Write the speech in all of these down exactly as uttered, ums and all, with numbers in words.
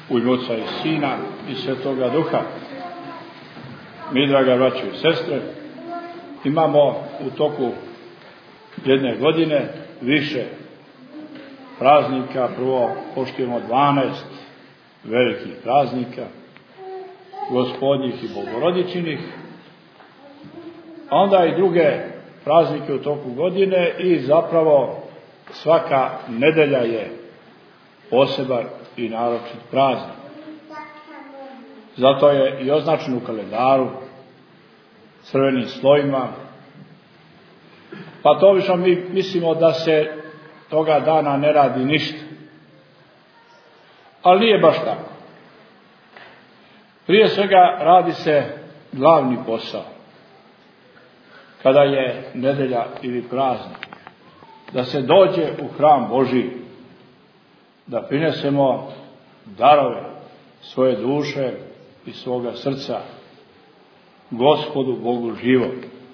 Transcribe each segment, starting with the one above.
U ime Oca i Sina i Svetoga Duha. Mi, draga braćo i sestre, imamo u toku jedne godine više praznika. Prvo poštujemo dvanaest velikih praznika, gospodnjih i bogorodičinih, a onda i druge praznike u toku godine i zapravo svaka nedelja je poseban i naročit praznik. Zato je i označen u kalendaru crvenim slojima. Pa to obično mi mislimo da se toga dana ne radi ništa. Ali nije baš tako. Prije svega radi se glavni posao. Kada je nedelja ili praznik, da se dođe u hram Božji, da prinesemo darove svoje duše i svoga srca Gospodu Bogu živog.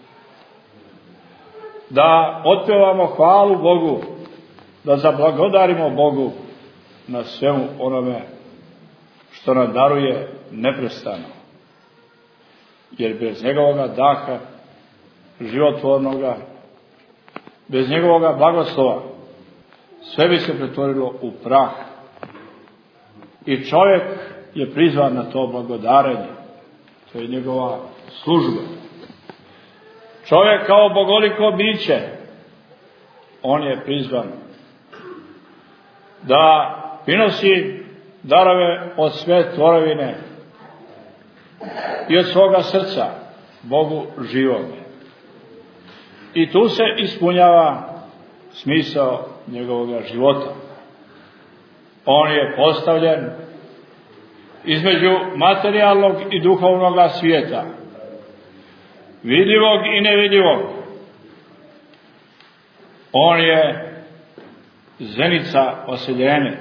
Da otpevamo hvalu Bogu, da zablagodarimo Bogu na svemu onome što nam daruje neprestano. Jer bez njegovoga daha životvornoga, bez njegovoga blagoslova, sve bi se pretvorilo u prah. I čovjek je prizvan na to blagodarenje. To je njegova služba. Čovjek kao bogoliko biće, on je prizvan da prinosi darove od sve tvorevine i od svoga srca Bogu živome. I tu se ispunjava smisao njegovog života. On je postavljen između materijalnog i duhovnog svijeta, vidljivog i nevidljivog. On je zenica oseljene.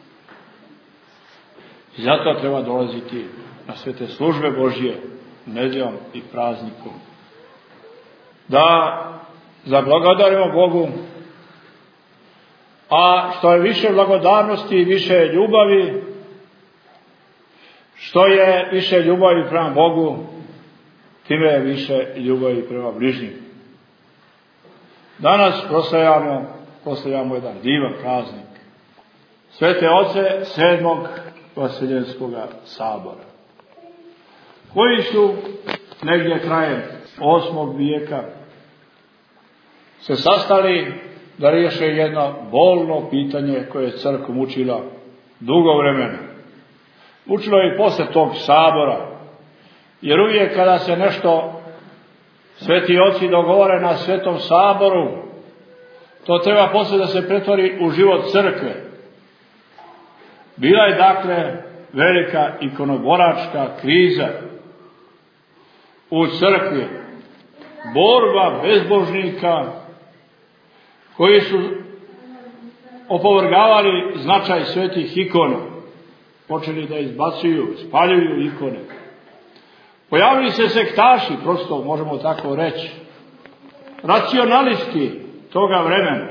Zato treba dolaziti na sve te službe Božje nedjeljom i praznikom. Da zablagodarimo Bogu, a što je više blagodarnosti i više ljubavi, što je više ljubavi prema Bogu, time je više ljubavi prema bližnjim. Danas proslavljamo, proslavljamo jedan divan praznik. Svete oce sedmog Vaseljenskog sabora, koji su negdje krajem osmog vijeka se sastali da riješe jedno bolno pitanje koje je crkvu mučilo dugo vremena. Mučilo je i posle tog sabora, jer uvijek kada se nešto sveti oci dogovore na svetom saboru, to treba posle da se pretvori u život crkve. Bila je dakle velika ikonoboračka kriza u crkvi, borba bezbožnika koji su opovrgavali značaj svetih ikona, počeli da izbacuju, spaljuju ikone. Pojavili se sektaši, prosto možemo tako reći, racionalisti toga vremena.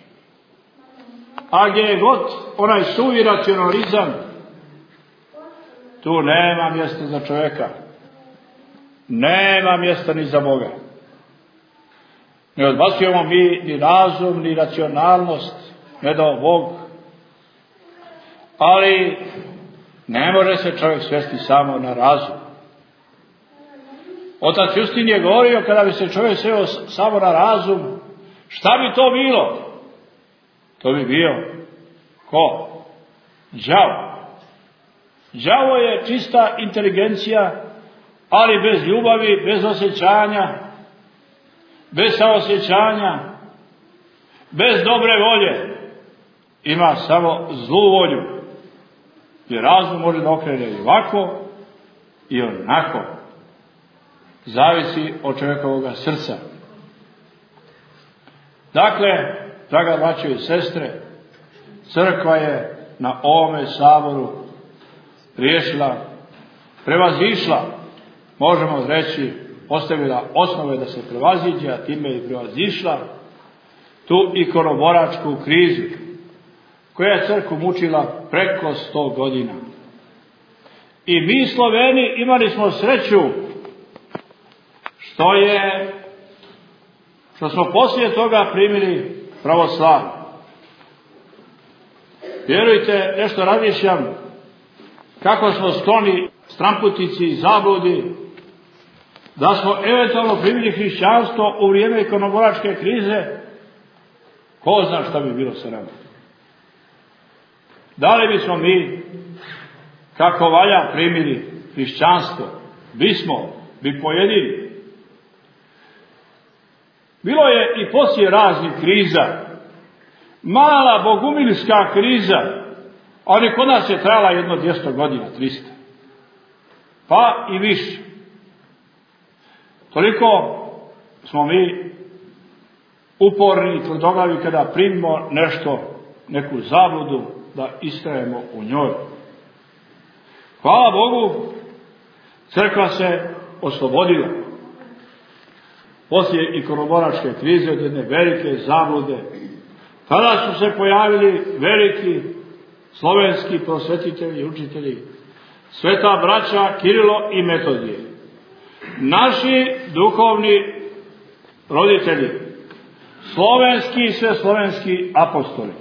A gdje je god onaj suvi racionalizam, tu nema mjesta za čovjeka. Nema mjesta ni za Boga. Ne odbacujemo mi ni razum, ni racionalnost, ne dao Bog. Ali ne može se čovjek svesti samo na razum. Otac Justin je govorio, kada bi se čovjek sveo samo na razum, šta bi to bilo? To bi bio ko? Đavo. Đavo je čista inteligencija, ali bez ljubavi, bez osjećanja, bez saosjećanja, bez dobre volje. Ima samo zlu volju. Jer razum može da okrene i ovako i onako. Zavisi od čovjekovog srca. Dakle, draga braćo i sestre, crkva je na ovome saboru riješila, prevazišla, možemo reći, ostavila osnove da se prevaziđe, a time je prevazišla tu ikonoboračku krizu koja je crkvu mučila preko sto godina. I mi Sloveni imali smo sreću što je, što smo poslije toga primili pravoslavlje. Vjerujte, nešto razmišljam kako smo skloni stramputici i zabludi, da smo eventualno primili hrišćanstvo u vrijeme ikonoboračke krize, ko zna šta bi bilo sa nama. Da li bismo mi, kako valja, primili hrišćanstvo? Bismo, bi pojedini. Bilo je i poslije raznih kriza. Mala bogumilska kriza, ali kod nas je trajala jedno dvjesto godina, tristo. Pa i više. Toliko smo mi uporni i tvrdoglavi kada primimo nešto, neku zabludu, da istrajemo u njoj. Hvala Bogu, crkva se oslobodila. Poslije ikonoboračke krize od jedne velike zablude, tada su se pojavili veliki slovenski prosvetitelji i učitelji, sveta braća Kirilo i Metodije, naši duhovni roditelji, slovenski i sve slovenski apostoli.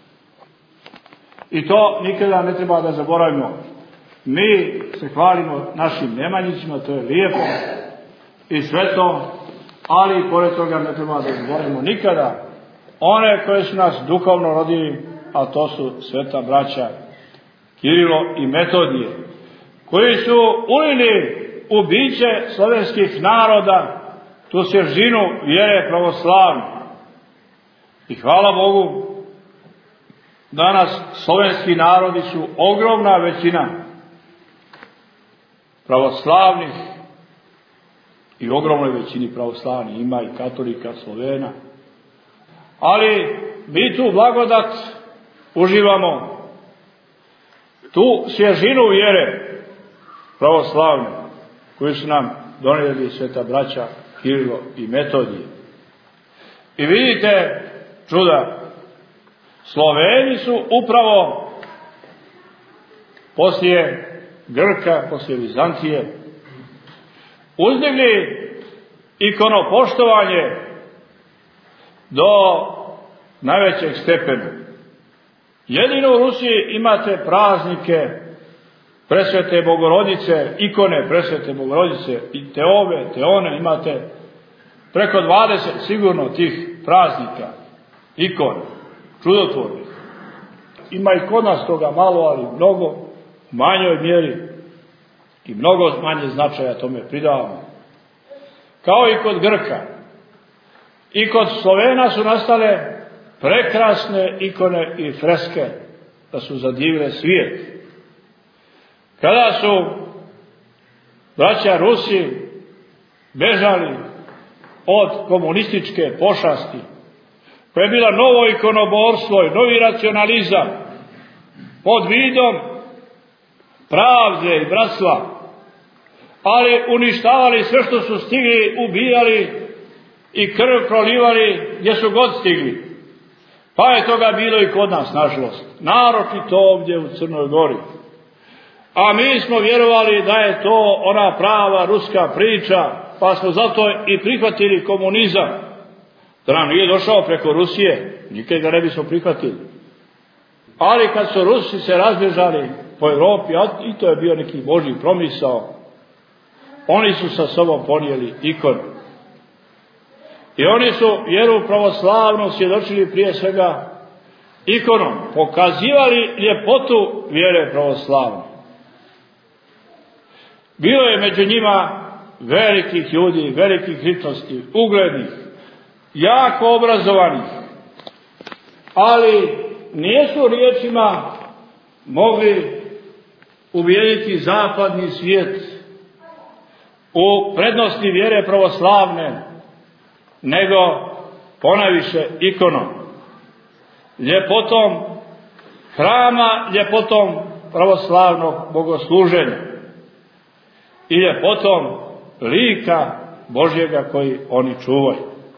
I to nikada ne treba da zaboravimo. Mi se hvalimo našim Nemanjićima, to je lijepo i sve to, ali i pored toga ne treba da zaboravimo nikada one koje su nas duhovno rodili, a to su sveta braća Kirilo i Metodije, koji su ulili u biće slovenskih naroda tu svježinu vjere pravoslavne. I hvala Bogu, danas slovenski narodi su ogromna većina pravoslavnih i ogromnoj većini pravoslavnih, ima i katolika, Slovena. Ali mi tu blagodat uživamo, tu svježinu vjere pravoslavne koju su nam donijeli sveta braća Kirilo i Metodije. I vidite čuda, Sloveni su upravo poslije Grka, poslije Vizantije uzdigli ikonopoštovanje do najvećeg stepena. Jedino u Rusiji imate praznike Presvete Bogorodice, ikone Presvete Bogorodice i Teove, Teone, imate preko dvadeset sigurno tih praznika, ikona, čudotvornih. Ima i kod nas toga malo, ali mnogo, u manjoj mjeri i mnogo manje značaja tome pridavamo. Kao i kod Grka. I kod Slovena su nastale prekrasne ikone i freske da su zadivile svijet. Kada su braća Rusi bežali od komunističke pošasti, koja je bila novo ikonoborstvo i novi racionalizam pod vidom pravde i bratstva, ali uništavali sve što su stigli, ubijali i krv prolivali gdje su god stigli. Pa je toga bilo i kod nas, nažalost, naročito ovdje u Crnoj Gori. A mi smo vjerovali da je to ona prava ruska priča, pa smo zato i prihvatili komunizam. Da nam nije došao preko Rusije, nikad ga ne bismo prihvatili. Ali kad su Rusi se razbježali po Europi, a i to je bio neki Božji promisao, oni su sa sobom ponijeli ikonu. I oni su vjeru pravoslavnu svjedočili prije svega ikonom, pokazivali ljepotu vjere pravoslavne. Bilo je među njima velikih ljudi, velikih ličnosti, uglednih, jako obrazovanih, ali nisu riječima mogli ubijediti zapadni svijet u prednosti vjere pravoslavne, nego ponajviše ikonom, ljepotom hrama, ljepotom pravoslavnog bogosluženja i ljepotom lika Božjega koji oni čuvaju.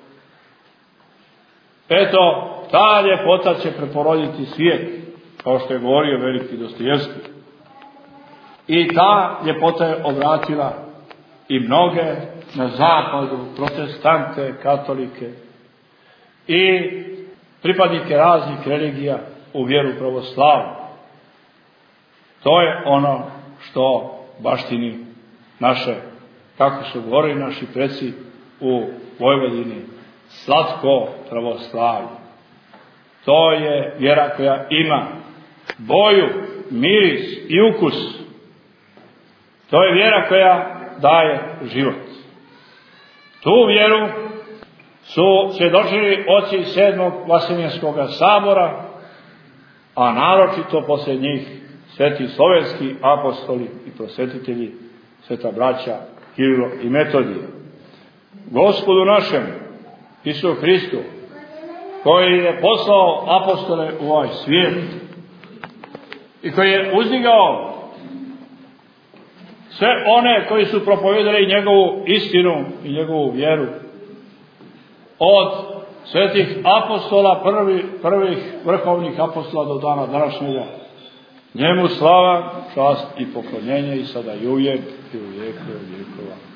Eto, ta ljepota će preporoditi svijet, kao što je govorio veliki Dostojevski. I ta ljepota je obratila i mnoge na zapadu, protestante, katolike i pripadnike raznih religija u vjeru pravoslavnu. To je ono što baštini naše, kako su govorili naši preci u Vojvodini, slatko pravoslavlje. To je vjera koja ima boju, miris i ukus. To je vjera koja daje život. Tu vjeru su svjedočili oci sedmog Vaseljenskog sabora, a naročito poslije njih sveti slovenski apostoli i prosvetitelji, sveta braća Kirilo i Metodije. Gospodu našem Isusu Hristu, koji je poslao apostole u ovaj svijet i koji je uzdigao sve one koji su propovedali njegovu istinu i njegovu vjeru, od svetih apostola, prvi, prvih vrhovnih apostola do dana današnjega, njemu slava, čast i poklonjenje i sada i uvijek i u vijeku i vijekova.